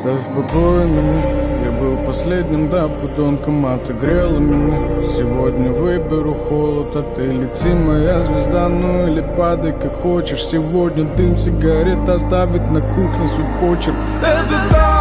Оставь в покое меня. Я был последним, да, подонком, а ты грела меня. Сегодня выберу холод, а ты лети, моя звезда. Ну или падай, как хочешь. Сегодня дым сигарет оставить на кухне свой почерк. Это так.